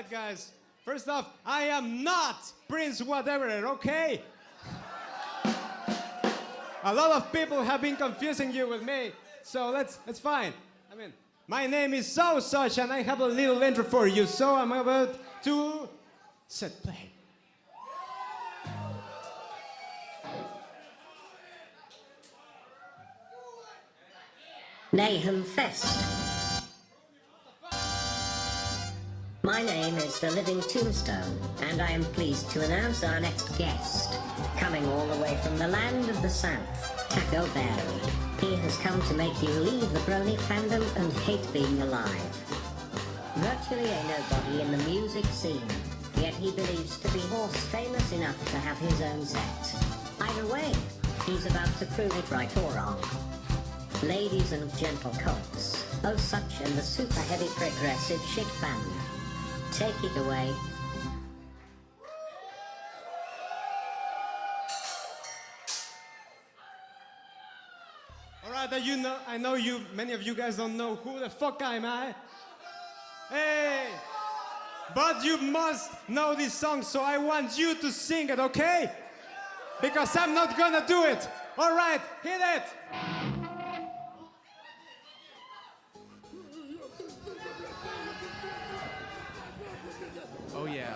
right, guys. First off, I am not Prince whatever, okay? A lot of people have been confusing you with me, so it's fine. I mean, my name is so such, and I have a little intro for you, so I'm about to set play. Nahum Fest. My name is The Living Tombstone, and I am pleased to announce our next guest. Coming all the way from the land of the South, Taco Berry. He has come to make you leave the Brony fandom and hate being alive. Virtually a nobody in the music scene, yet he believes to be horse famous enough to have his own set. Either way, he's about to prove it right or wrong. Ladies and gentle colts, Oh Such and the super heavy progressive shit band. Take it away. All right, I know many of you guys don't know who the fuck am I. Hey, but you must know this song, so I want you to sing it, okay? Because I'm not gonna do it. All right, hit it. Oh yeah.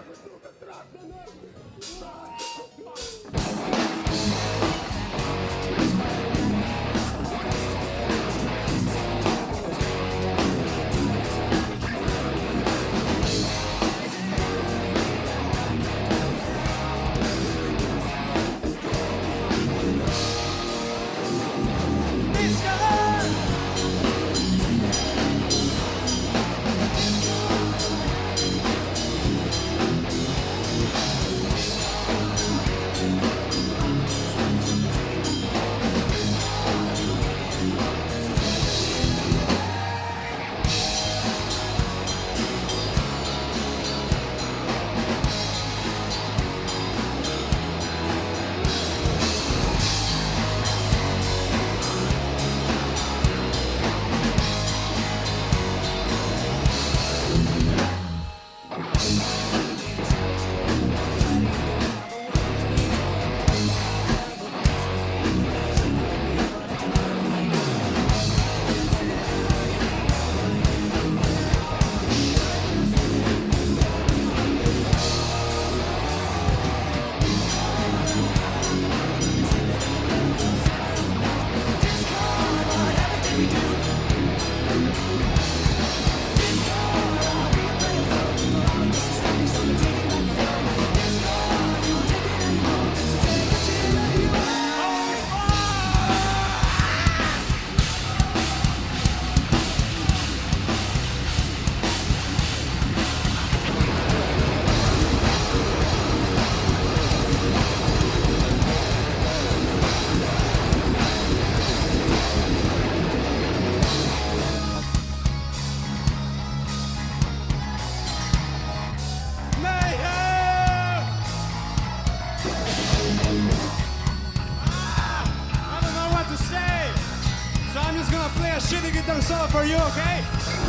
I don't know what to say, so I'm just gonna play a shitty guitar solo for you, okay?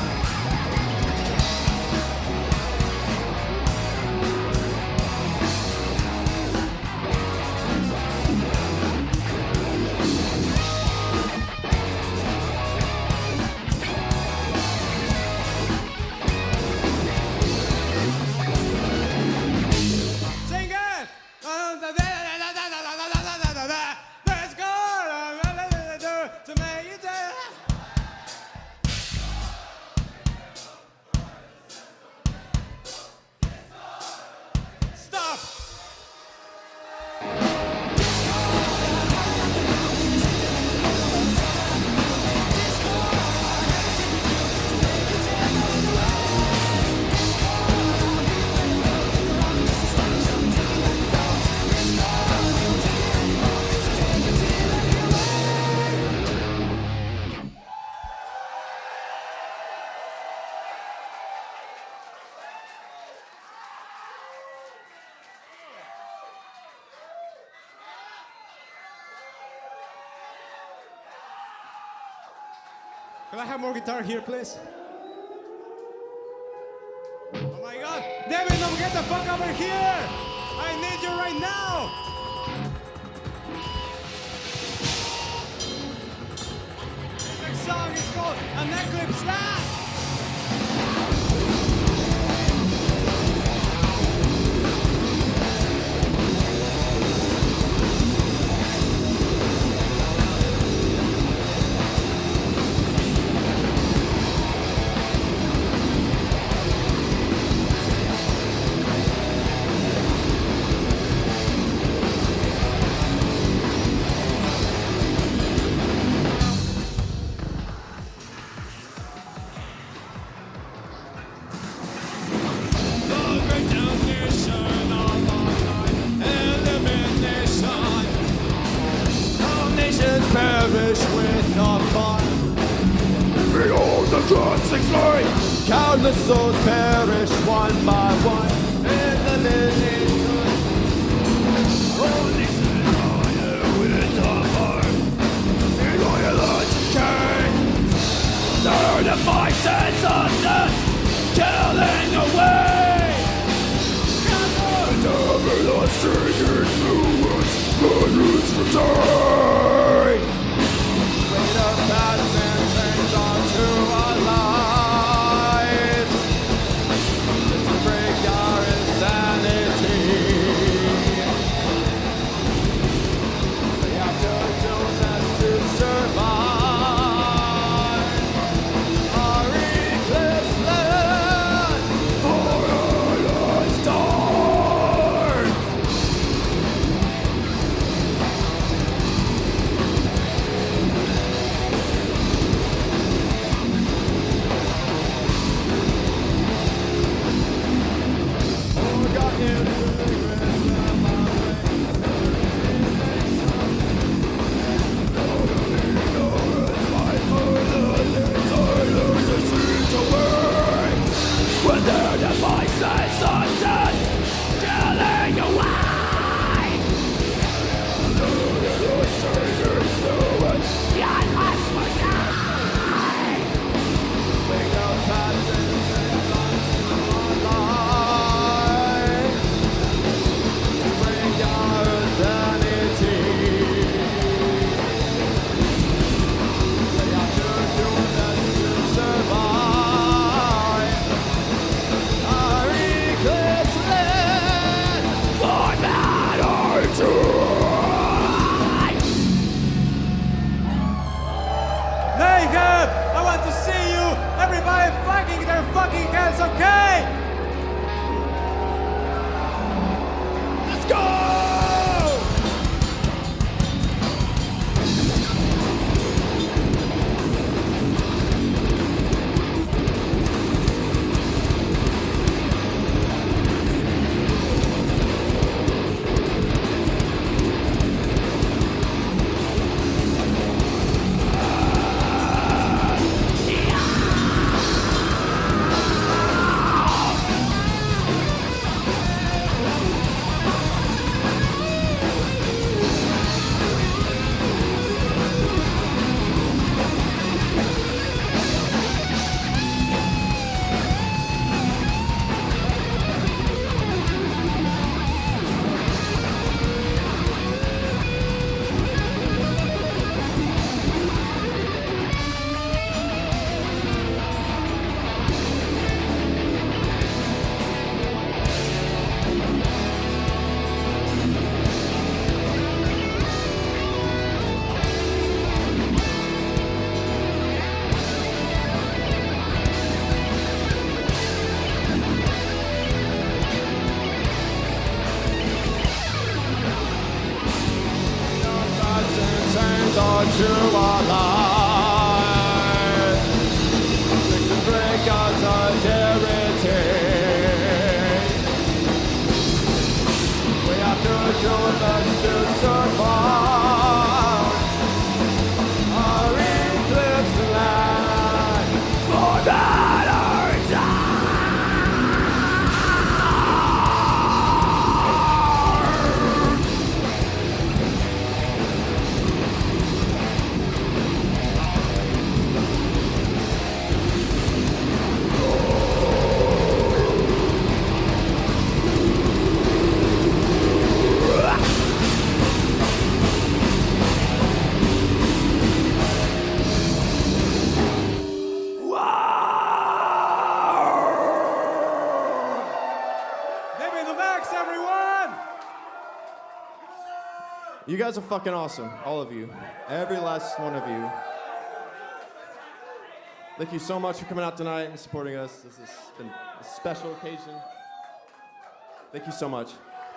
Sing it! Let's go! To make it Stop! Can I have more guitar here, please? my god! David, no, get the fuck over here! I need you right now! The next song is called An Eclipse Land! Perish with the fire. Behold the dancing flame. Countless souls perish one by one in the living good. All nations fire with the fire. In violence is king. Turn the voices of death, killing away. Everlasting influence, the roots return. Weight of past and change onto our lives. Just to break our insanity. We have to do best to survive. Our eclipse land, for our stars. When their devices are dead, killing away. Yet must we die. Bring our passions into our lives to bring our sanity. We have to do this to survive. Our eclipse land for battle to Mayhem! I want to see you! Everybody fucking their fucking hands, okay? Let's go! Thanks, everyone! You guys are fucking awesome, all of you. Every last one of you. Thank you so much for coming out tonight and supporting us. This has been a special occasion. Thank you so much.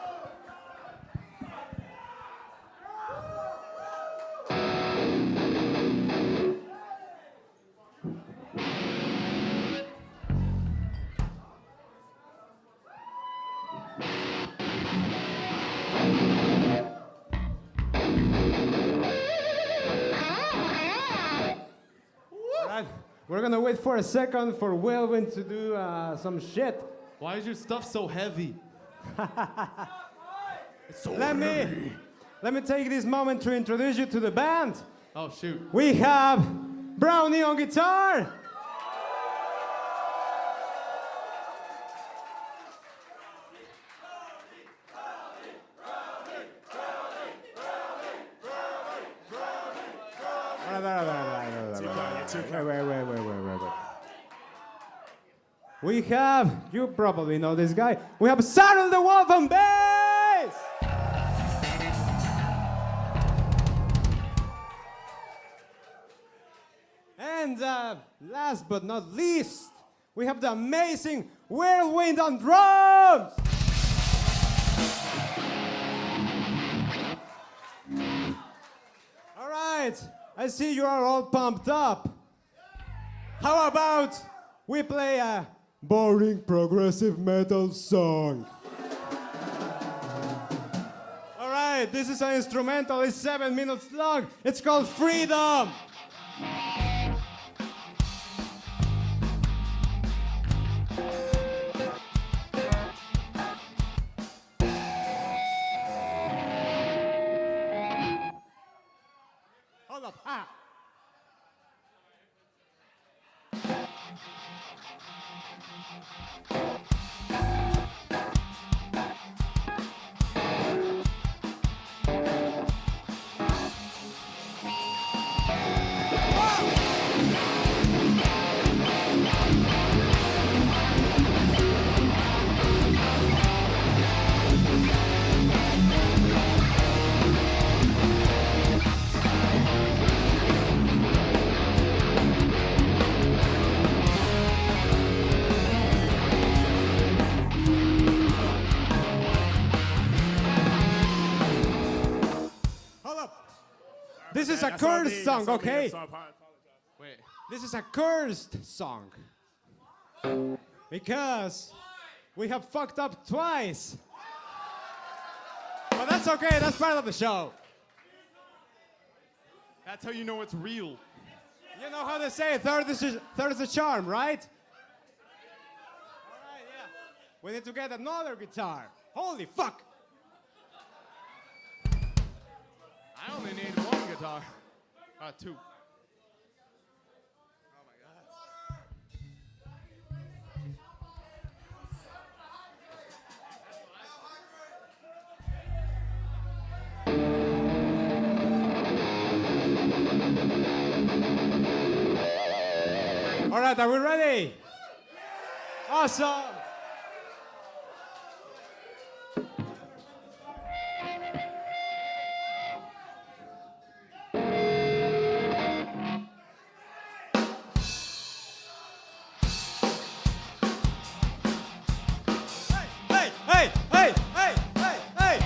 Alright, we're gonna wait for a second for Welvin to do some shit. Why is your stuff so heavy? Let me take this moment to introduce you to the band. Oh, shoot. We have Brownie on guitar. Wait. We have, you probably know this guy. We have Saddle the Wolf on bass. And last but not least, we have the amazing Whirlwind on drums. All right, I see you are all pumped up. How about we play a boring progressive metal song? All right, this is an instrumental. It's 7 minutes long. It's called Freedom. Hold up. Hold up. This is a cursed song, okay? Wait. This is a cursed song. Because we have fucked up twice. But that's okay, that's part of the show. That's how you know it's real. You know how they say third is a charm, right? Alright, yeah. We need to get another guitar. Holy fuck! I only need one guitar. Two. All right, are we ready? Awesome! Hey!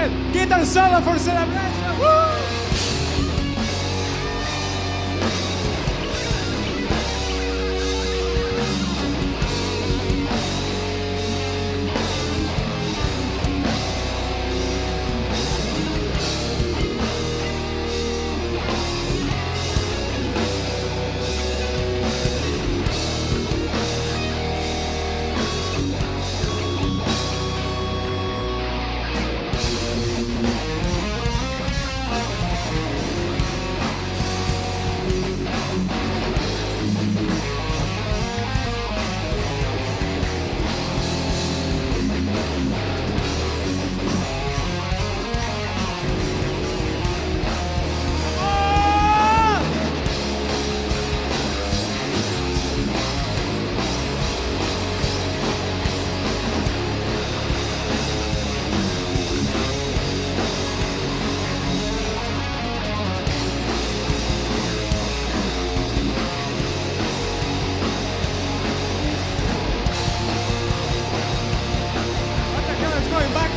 Alright, guitar solo for celebration. Woo! What the hell is going back?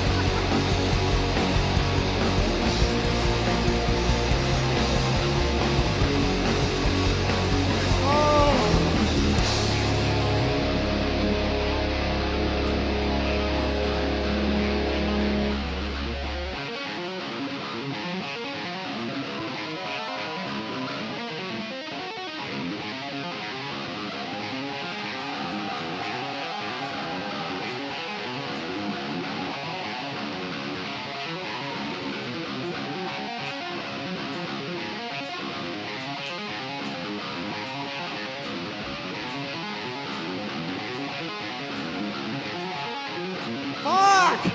Fuck!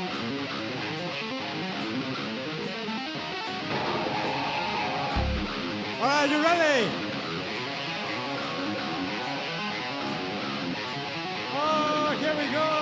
Alright, you ready? Oh, here we go!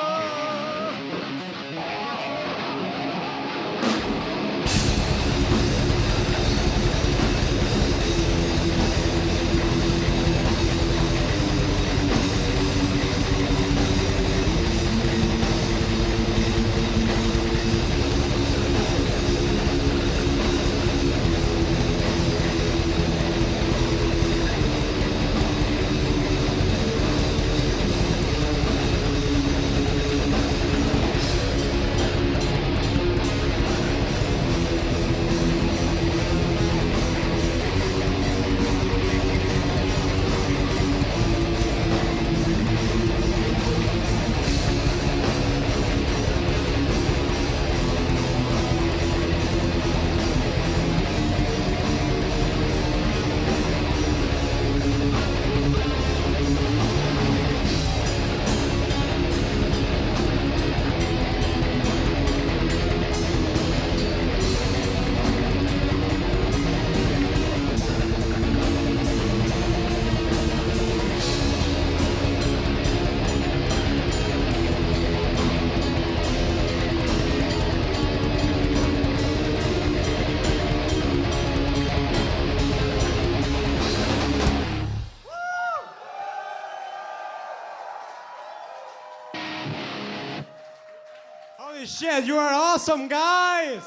Holy shit, you are awesome, guys!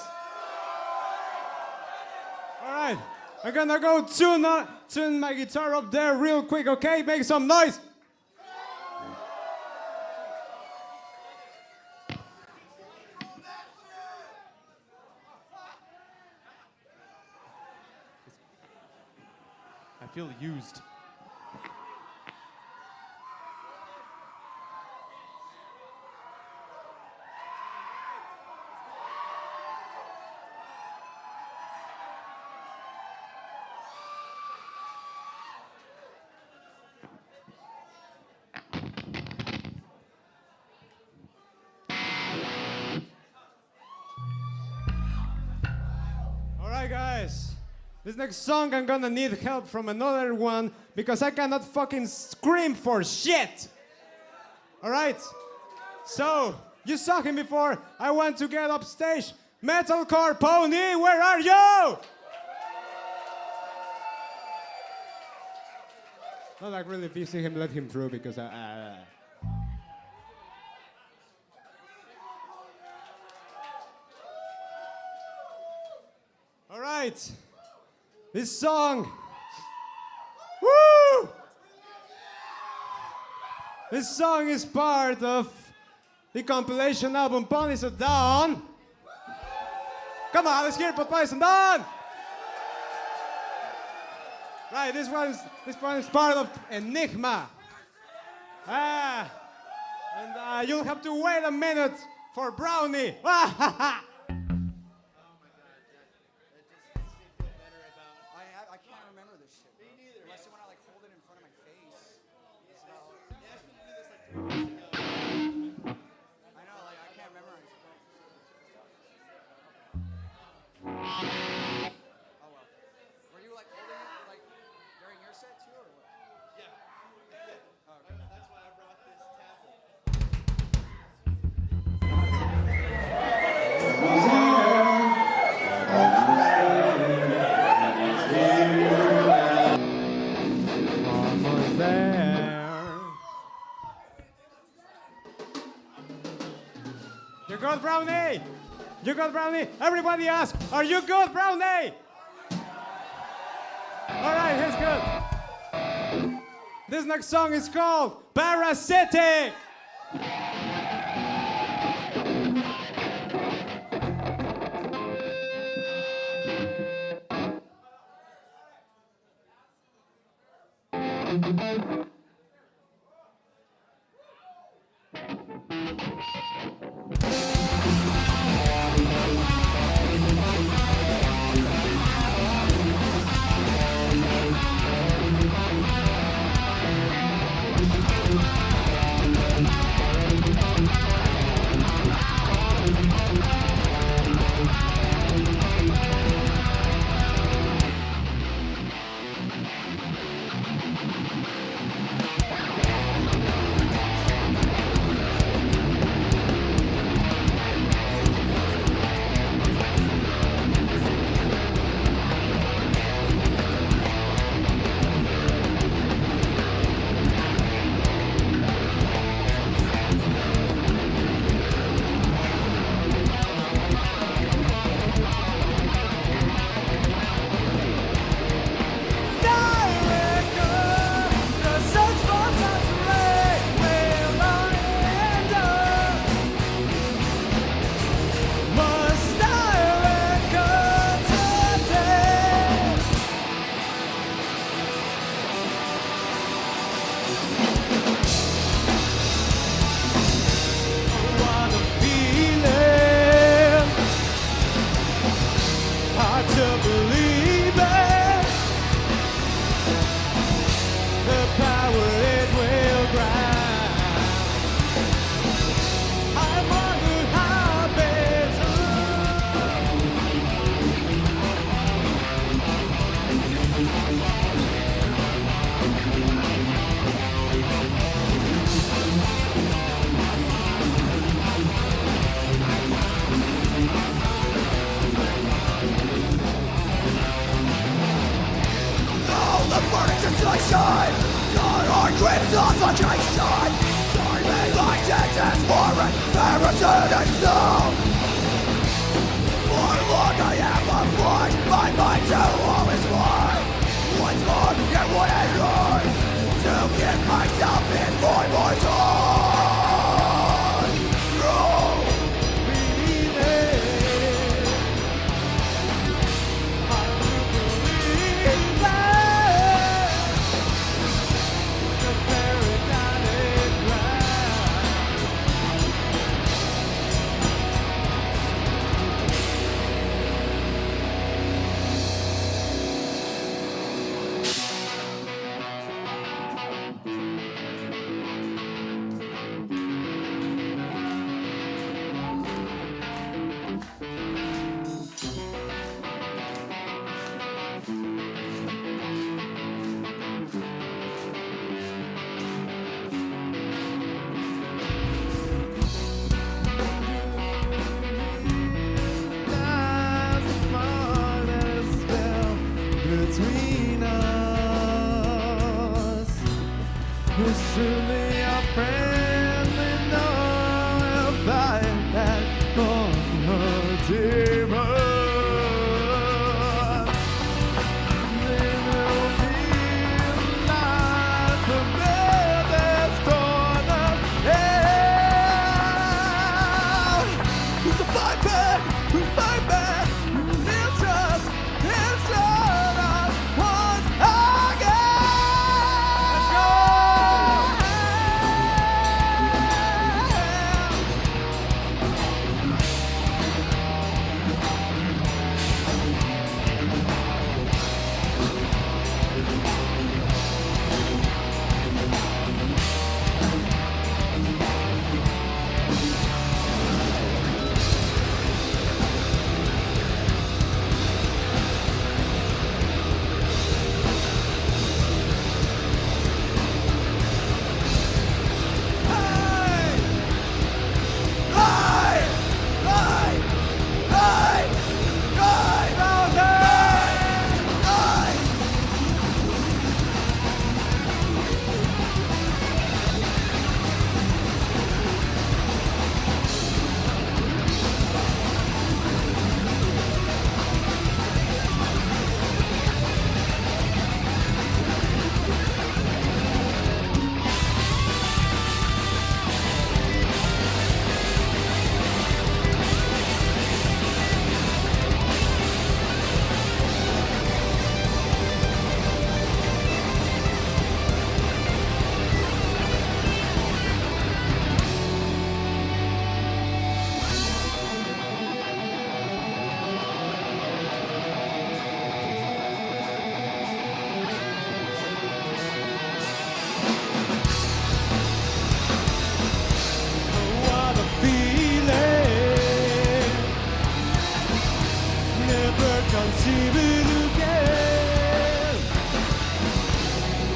Alright, I'm gonna go tune my guitar up there real quick, okay? Make some noise! I feel used. Alright guys, this next song I'm gonna need help from another one because I cannot fucking scream for shit. Alright? So, you saw him before, I want to get upstage. Metalcore Pony, where are you? Not like really, if you see him, let him through because right. This song. Woo! This song is part of the compilation album Ponies at Dawn. Come on, let's hear it for Ponies at Dawn. Right, this one is part of Enigma. And you'll have to wait a minute for Brownie. I can't remember this shit. Me neither. Unless when I like hold it in front of my face. I know, like I can't memorize it. Oh well. Were you like holding it like during your set too, or what? Yeah. Oh, okay. That's why I brought this tablet. Almost there. You good, Brownie? You good, Brownie? Everybody ask, are you good, Brownie? All right, he's good. This next song is called Parasitic.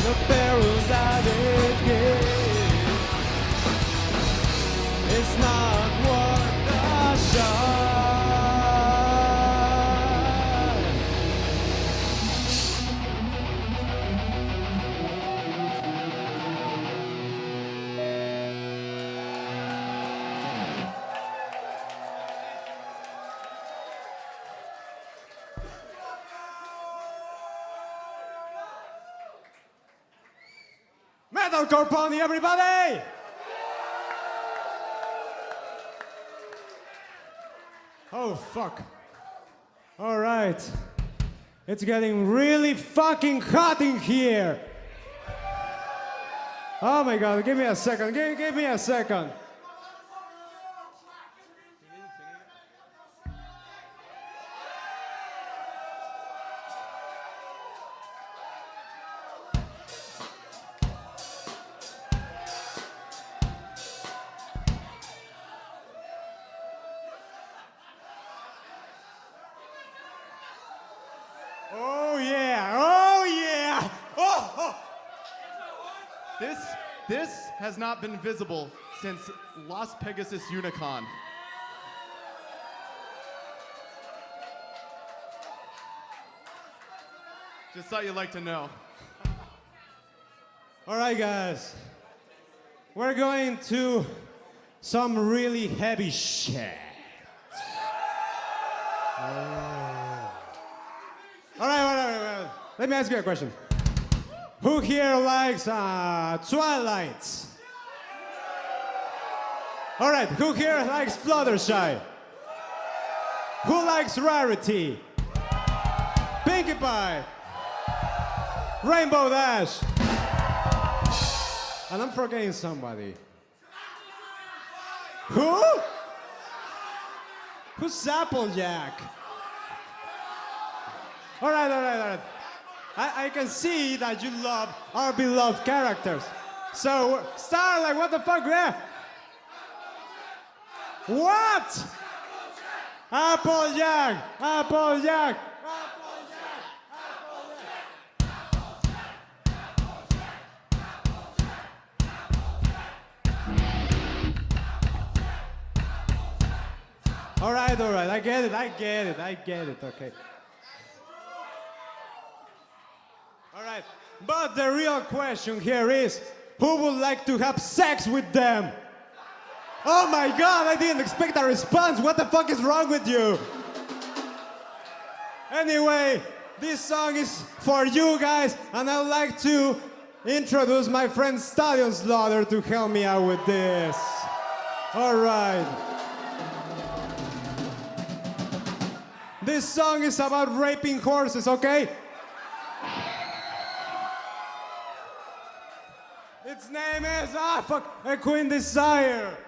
the perils that it gives. It's not worth the shot. Metalcore Pony, everybody! Oh, fuck. All right. It's getting really fucking hot in here. Oh my God, give me a second. Give me a second. Oh yeah, oh yeah. Oh. This has not been visible since Las Pegasus Unicon. Just thought you'd like to know. All right, guys. We're going to some really heavy shit. All right. Let me ask you a question. Who here likes Twilight? All right, who here likes Fluttershy? Who likes Rarity? Pinkie Pie? Rainbow Dash? And I'm forgetting somebody. Who? Who's Applejack? All right. I can see that you love our beloved characters. So, Starlight, what the fuck, yeah? What? Applejack. All right. I get it, okay. All right, but the real question here is, who would like to have sex with them? Oh my God, I didn't expect a response. What the fuck is wrong with you? Anyway, this song is for you guys, and I'd like to introduce my friend Stallion Slaughter to help me out with this. All right. This song is about raping horses, okay? Its name is, A Queen Desire.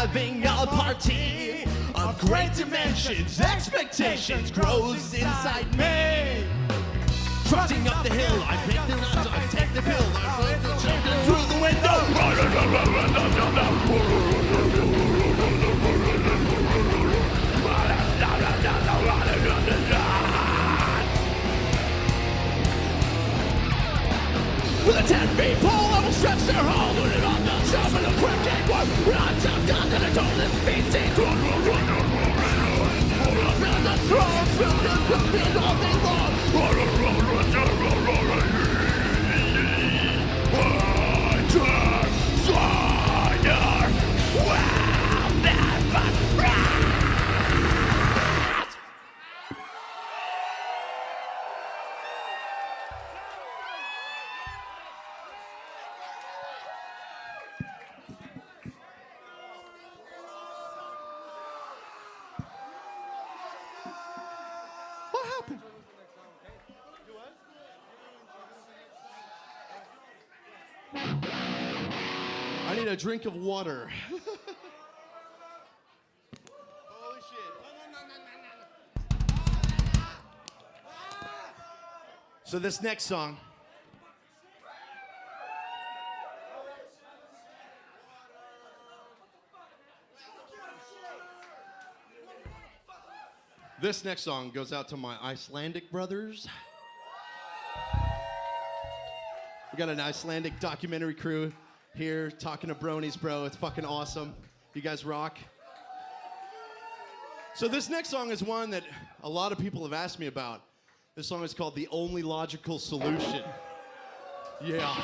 having a party of great dimensions. Expectations grows inside me. Trotting up the hill, I break the runs, I take the pill, I break the children through the window. With a 10-feet pole, I will stretch their hole, put it on the top of the quick one. I'm down to the toilet, feet deep. The throne, fill the pumping all day long. What happened? I need a drink of water. Holy shit. So this next song. This next song goes out to my Icelandic brothers. We got an Icelandic documentary crew here talking to bronies, bro. It's fucking awesome. You guys rock. So this next song is one that a lot of people have asked me about. This song is called The Only Logical Solution. Yeah.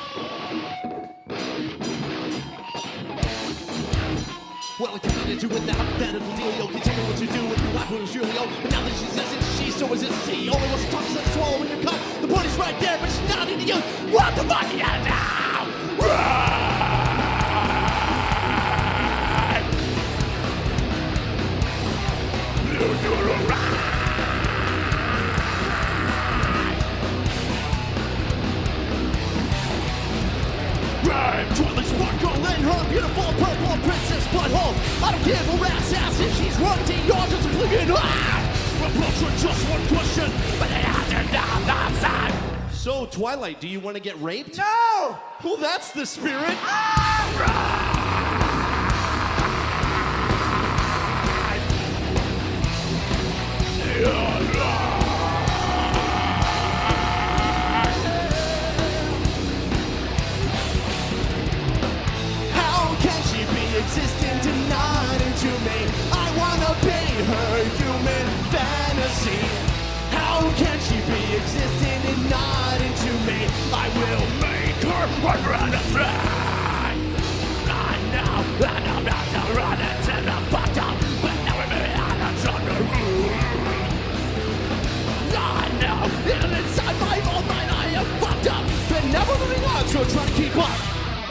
Well, it can do without a medical deal, yo. Continue what you do with your life when it's really old. But now that she's isn't she, so is it she. Only wants to talk to swallow in your cup. The point is right there, but she's not into you. What the fuck are you now? Twirling sparkle in her beautiful purple princess butthole. I don't give a rat's ass if she's running to your just oblivion. Approach her just one question, but they answer down the side. So, Twilight, do you want to get raped? No! Well, that's the spirit. How can she be existent and not into me? I wanna be her human fantasy. How can she be existent and not into me? I will make her run a fly. I know, run into the bottom, but now we're on a thunder. I know, and inside my own mind I am fucked up. Been never moving on, so try to keep up.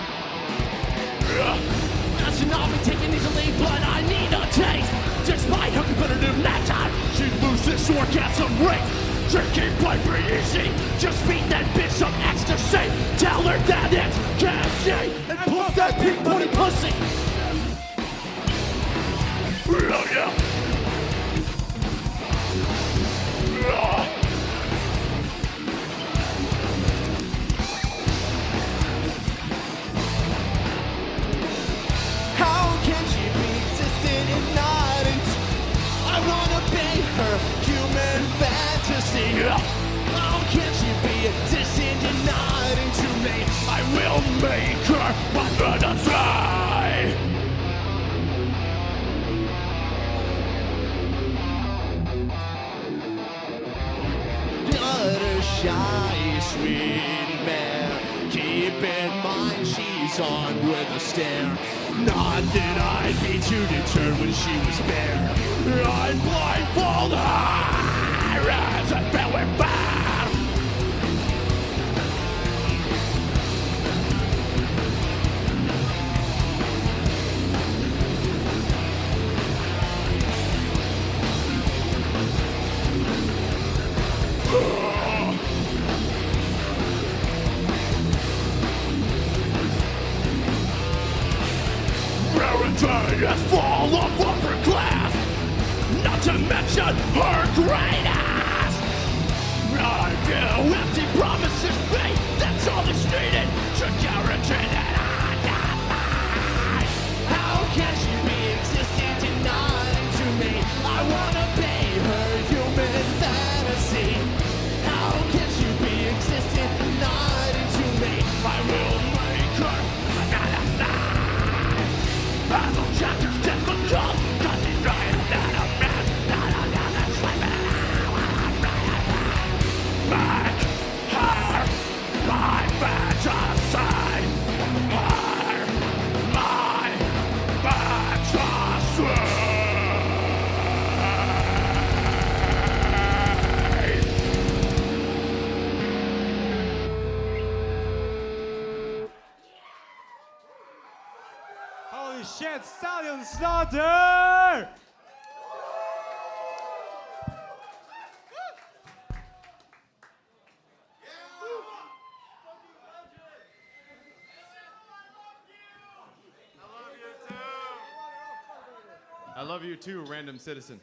I should not be taken easily, but I need a taste. Despite her competitive nature, she loses orgasm rate. Drinking might be easy, just feed that bitch some ecstasy. Tell her that it's candy, and pump that pink booty pussy. Oh yeah. How can she be existent and not into? I wanna be her human fantasy. How can she be existent and not into me? I will make her run a fly. Not a shy, sweet mare. Keep in mind she's on with a stare. Not that I'd be too deterred when she was bare. I'm blindfolded, as I fell with fire. Valentine has fallen. not to mention her greatness. I do empty promises made, that's all that's needed to guarantee that I got mine. How can she be existing denying to me? I wanna be her human fantasy. How can she be existing denying to me? I will make her another lie. Battle chapters difficult, cause it's trying that I'm man, that I'm not sleeping. Make her my fantasy. Her my fantasy. Holy shit, Stallion Slaughter! I love you too, random citizen.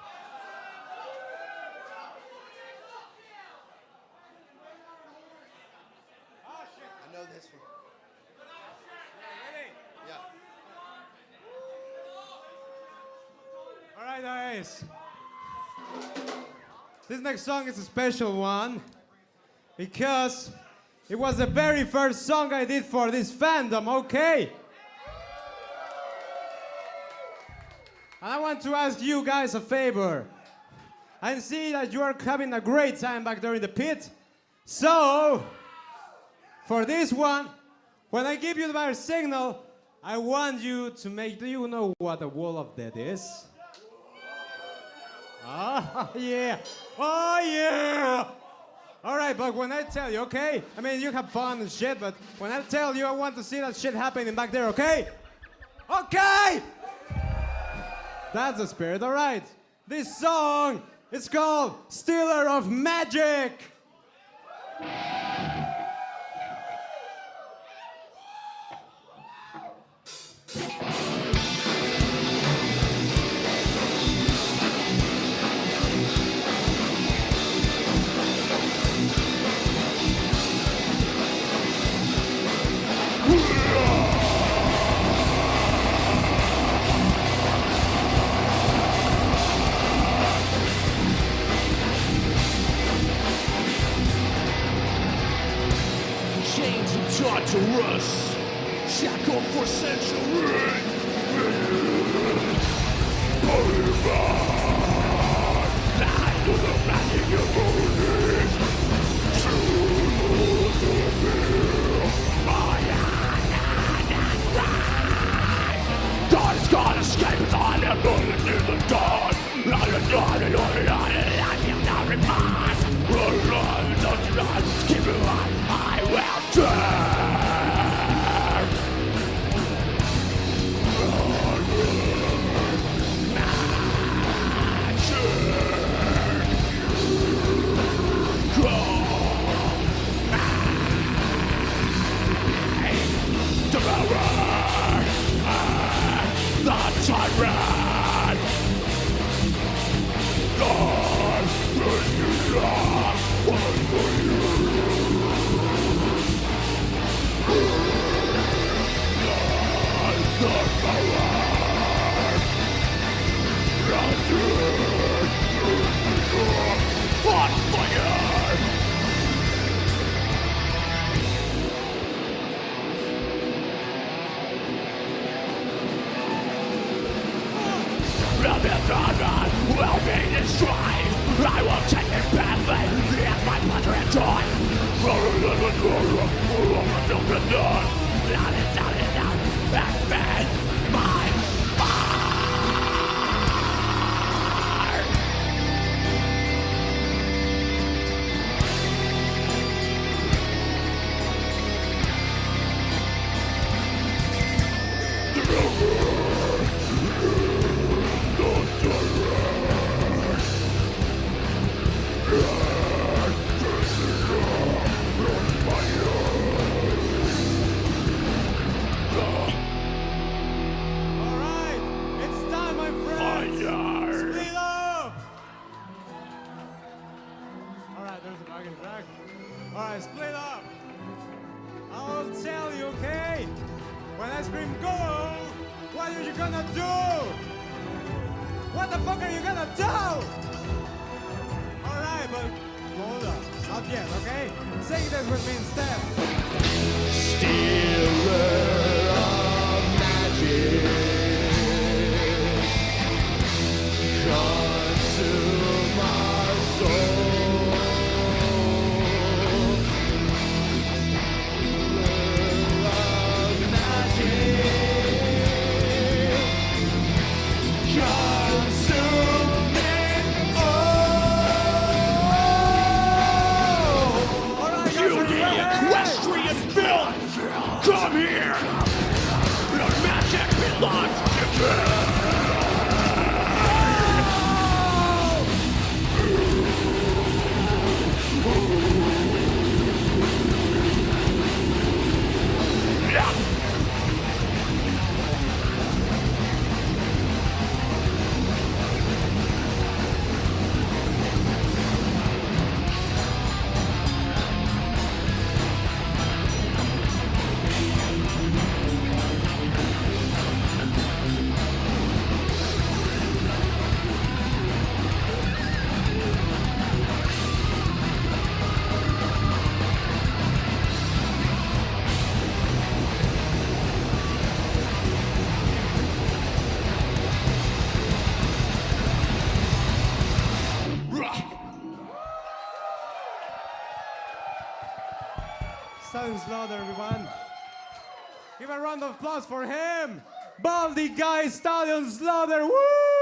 I know this one. Yeah. All right, guys. This next song is a special one because it was the very first song I did for this fandom, okay? And I want to ask you guys a favor. I see that you are having a great time back there in the pit. So, for this one, when I give you my signal, I want you to make, do you know what a wall of death is? Oh, yeah. Oh, yeah. All right, but when I tell you, okay? I mean, you have fun and shit, but when I tell you, I want to see that shit happening back there, okay? Okay! That's the spirit, all right. This song is called Stealer of Magic. Chains and torturous, shackled for centuries. God is God, escape is on the moon to the dawn. Keep it on, I will turn. The tyrant. On fire. Will be destroyed. I will take it badly. It's my pleasure and joy. Back my fire. Alright, split up. I'll tell you, okay? When I scream go, what are you gonna do? What the fuck are you gonna do? Alright, but hold up. Not yet, okay? Sing this with me instead. Stealer of magic, consume our soul. Stealer of magic, consume it all. You Equestrian villain! Come here! Your magic belongs to me! Stallion Slaughter, everyone. Give a round of applause for him. Baldy Guy Stallion Slaughter. Woo!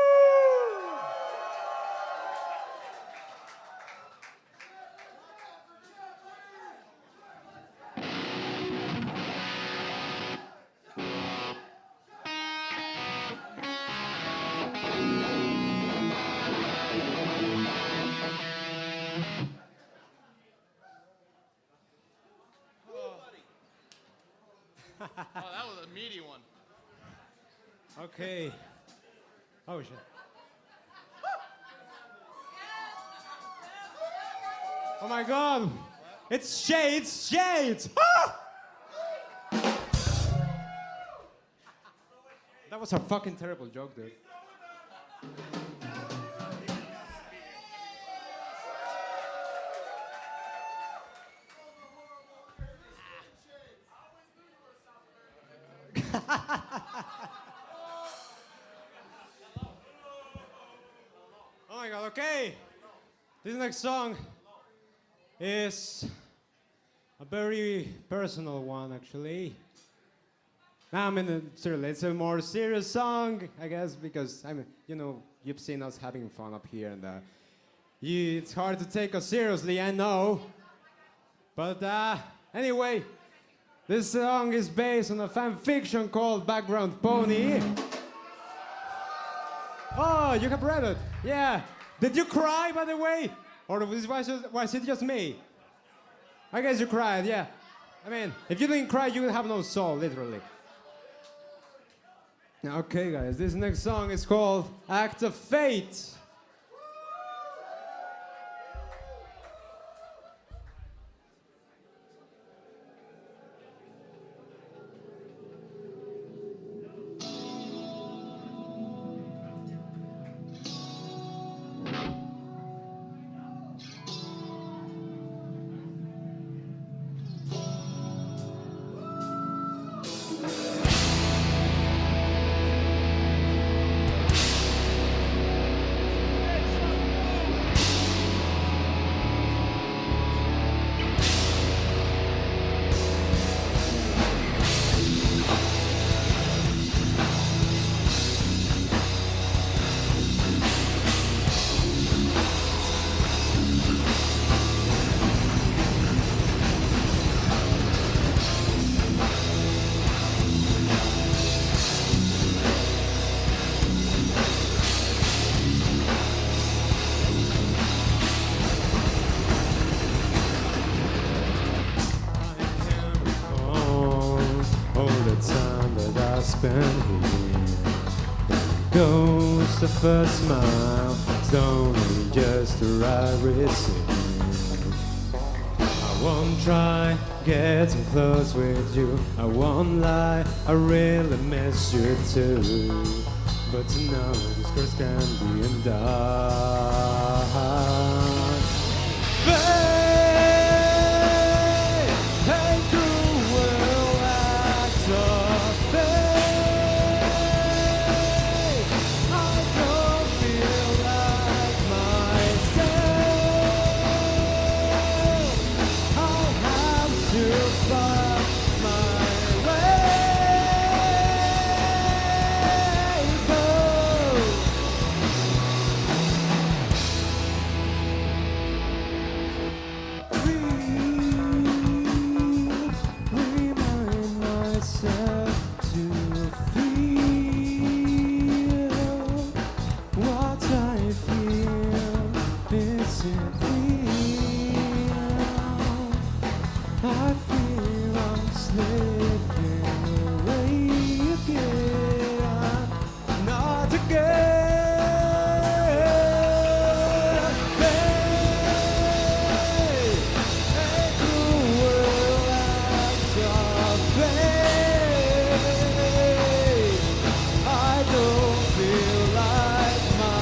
Oh, that was a meaty one. Okay. Oh shit. Oh my god. It's Shades. Shades. Ah! That was a fucking terrible joke, dude. Oh my god, okay. This next song is a very personal one, actually. I mean, seriously, it's a more serious song, I guess, because, I mean, you know, you've seen us having fun up here, and it's hard to take us seriously, I know. But anyway, this song is based on a fan fiction called Background Pony. Oh, you have read it? Yeah. Did you cry, by the way? Or was it just me? I guess you cried, yeah. I mean, if you didn't cry, you would have no soul, literally. Okay, guys, this next song is called Act of Fate. Ghost of a smile, it's only just a right receive. I won't try getting close with you. I won't lie, I really miss you too. But to know these girls can be undone. Fate and cruel acts of fate. I don't feel like myself. I have to find my way. Remind myself to feel what I feel. Is it real? I feel I'm slipping away again, not again. Fate, a cruel act of fate. I don't feel like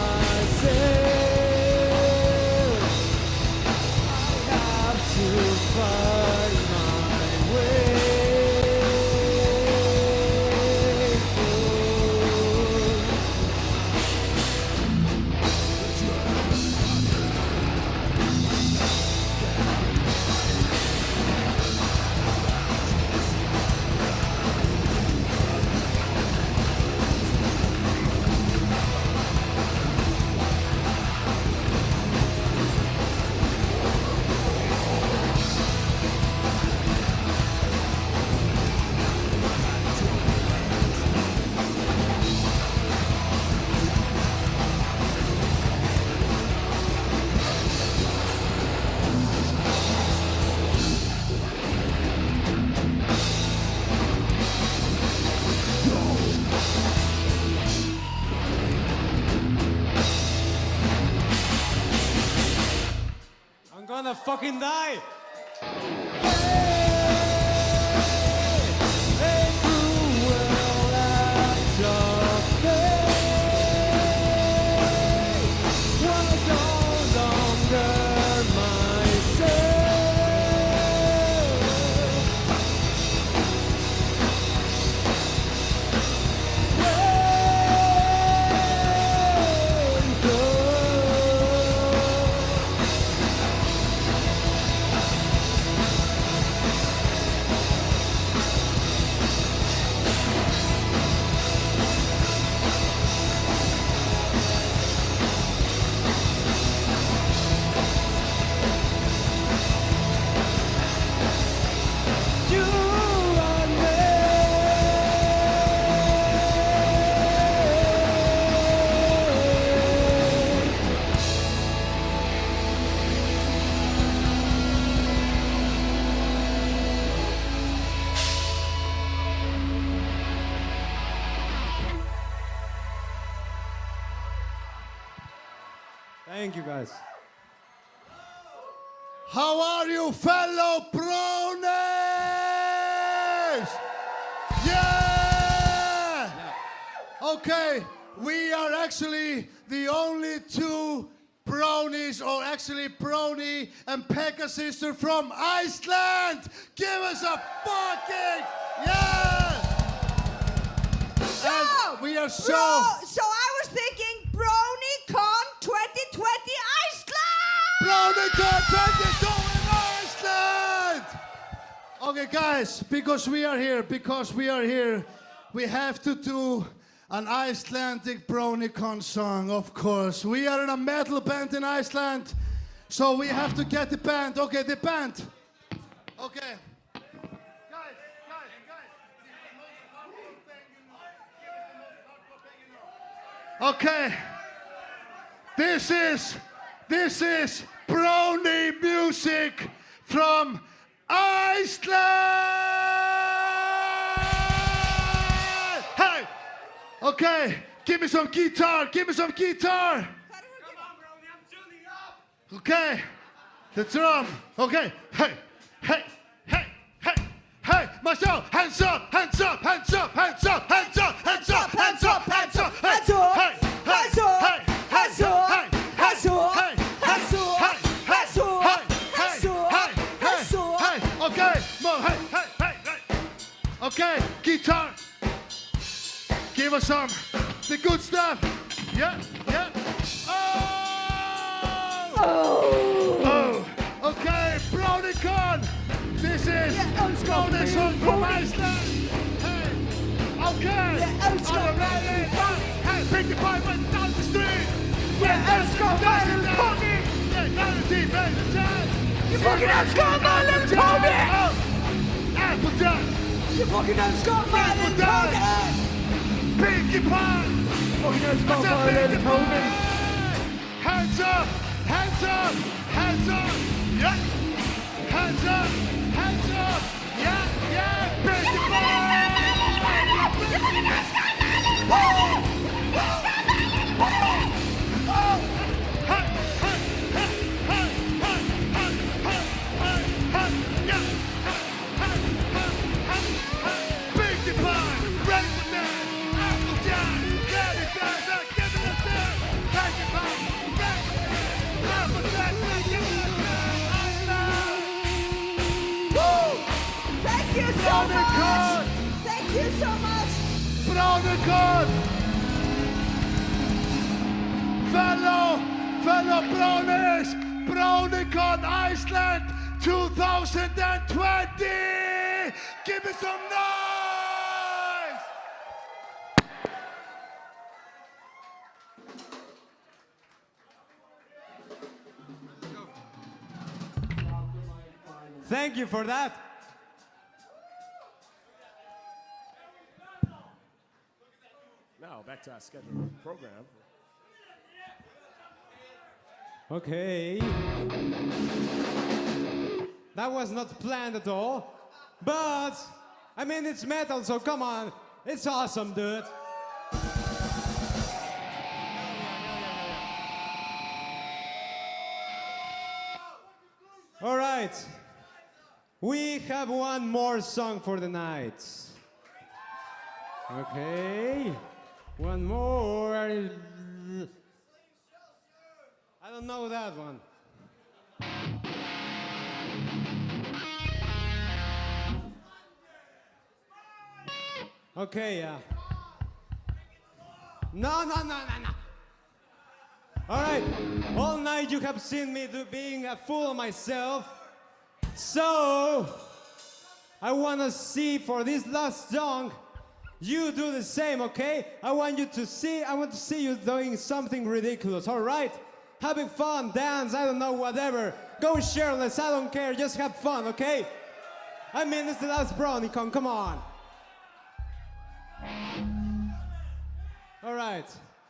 myself. I have to find my way. I'm gonna fucking die. Thank you guys. How are you, fellow bronies? Yeah! Okay, we are actually the only two bronies, or actually Brony and Pekka sister from Iceland. Give us a fucking yeah! And we are so. So I was thinking BronyCon 2020 Iceland! BronyCon 2020 in Iceland! Okay, guys, because we are here, we have to do an Icelandic BronyCon song, of course. We are in a metal band in Iceland, so we have to get the band. Okay, the band. Okay. Guys. Okay. This is Brony music from Iceland! Hey! Okay, give me some guitar, Okay, the drum. Okay, hey, myself. Hands up, hands up, hands up, hands up, hands up, hands up, hands up, hands up, Hands up, hey, hands up, hey, hands up, hey, hands up, hey, hands up, hey, hands up, hey, hands up, hey, hands up. hey, okay, Mo, hey, hey, hey, hey. Okay, guitar. Give us some the good stuff. Yeah, yeah. Oh, okay, Brownie Con. This is Brownie song from Iceland. Hey, okay. Are you ready? Hey, pick the pipe and down the street. Let's go, man, let's go. Yeah, down the deep end of time. You fucking Scott, man, let's go, man. Apple duck, You fucking Scott, man, let's go, man. Pinkie Pie. Fucking Scott, man, let's go, man. Hands up, hands up, hands up, yeah. Hands up, hands up, yeah, yeah. Pinkie Thank you so much. Thank you so much. Brownicon! Fellow Brownies! Brownicon Iceland 2020! Give me some noise! Thank you for that. Now, back to our scheduled program. Okay. That was not planned at all. But, I mean, it's metal, so come on. It's awesome, dude. All right. We have one more song for the night. Okay. One more. I don't know that one. Okay, yeah. No. All right. All night you have seen me being a fool of myself. So, I want to see for this last song, you do the same, okay? I want to see you doing something ridiculous, all right? Having fun, dance, I don't know, whatever. Go shirtless, I don't care, just have fun, okay? I mean, it's the last BrownieCon, come on. All right.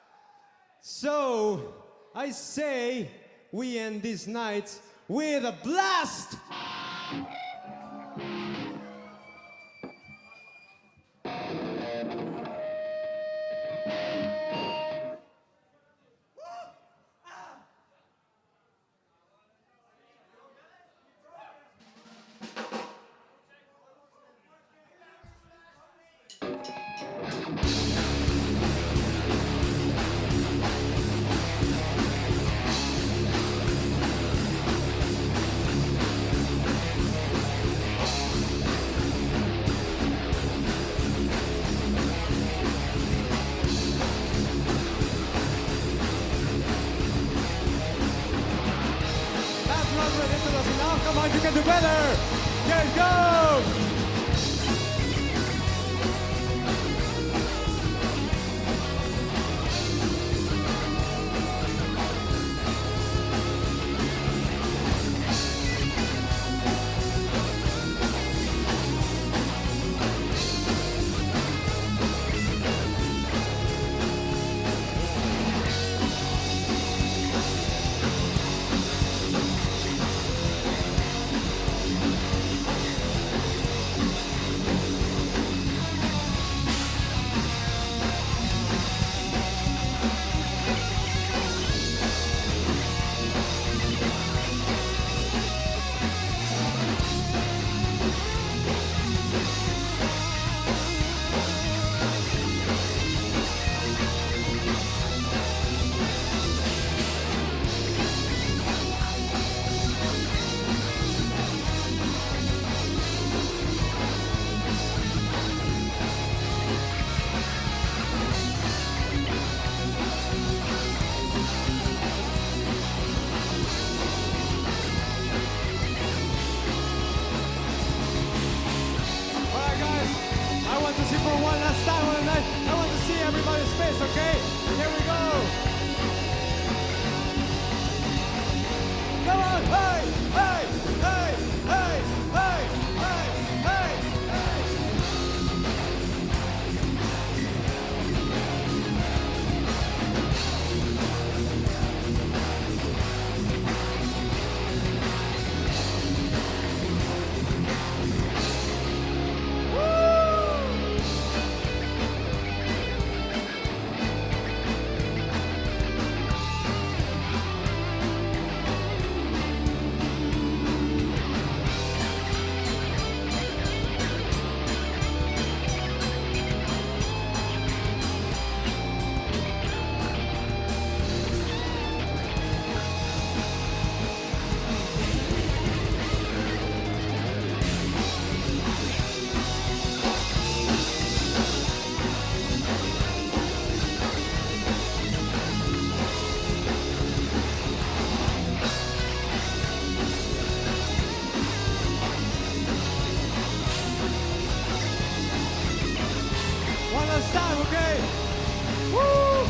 So, I say we end this night with a blast! Come on, you can do better! Let's go! tonight. I want to see everybody's face, okay? Here we go. Come on, hey, hey, hey, hey, hey, hey, hey, hey. One last time, okay? Woo!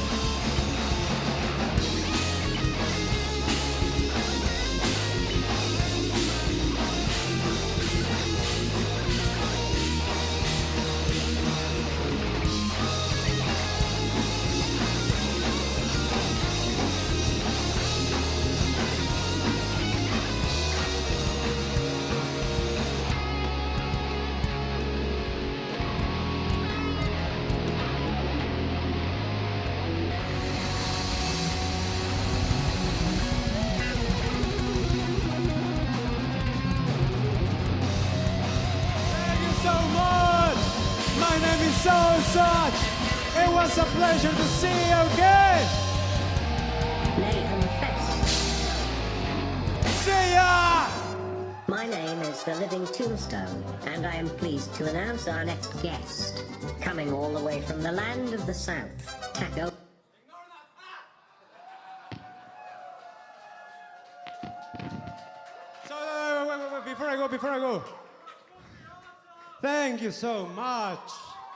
Thank you so much. My name is Such. It was a pleasure to see you again. Mayhem Fest. See ya. My name is The Living Tombstone, and I am pleased to announce our next guest. Coming all the way from the land of the South, Taco. So, wait, before I go. Thank you so much.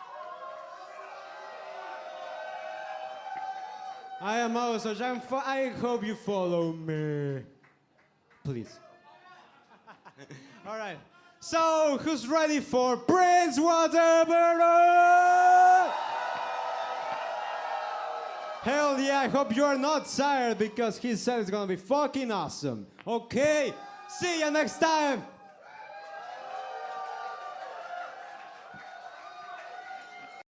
I am also, I hope you follow me. Please. All right. So, who's ready for Prince Waterbury? Hell yeah, I hope you are not tired because he said it's gonna be fucking awesome. Okay, see you next time.